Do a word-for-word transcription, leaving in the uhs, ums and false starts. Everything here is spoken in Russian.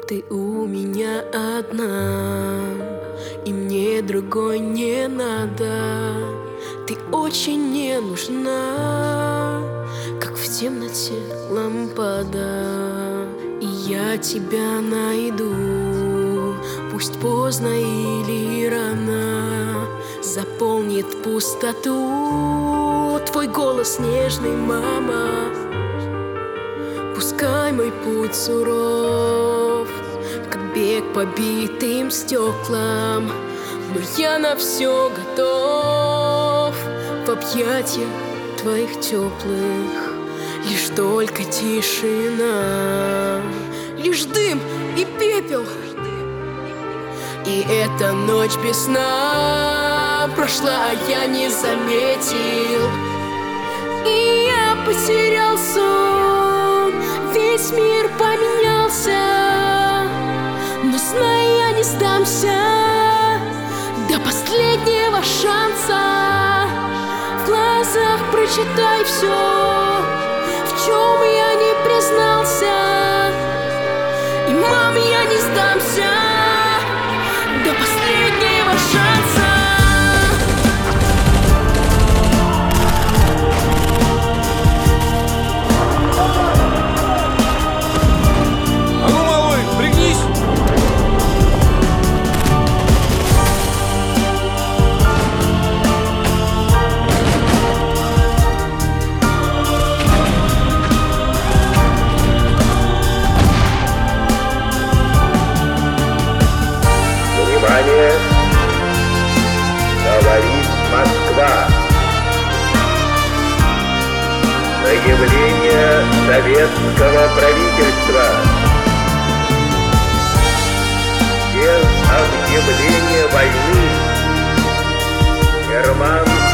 Ты у меня одна, и мне другой не надо. Ты очень не нужна, как в темноте лампада. И я тебя найду, пусть поздно или рано. Заполнит пустоту твой голос нежный, мама. Пускай мой путь суров, как бег по битым стеклам, но я на все готов в объятиях твоих теплых. Лишь только тишина, лишь дым и пепел. И эта ночь без сна прошла, а я не заметил. И я потерял сон, весь мир поменялся, но знай, я не сдамся до последнего шанса. В глазах прочитай все, в чем я не признался. И, мам, я не сдамся до последнего шанса. Внимание! Говорит Москва. Заявление советского правительства. Без объявления войны Герман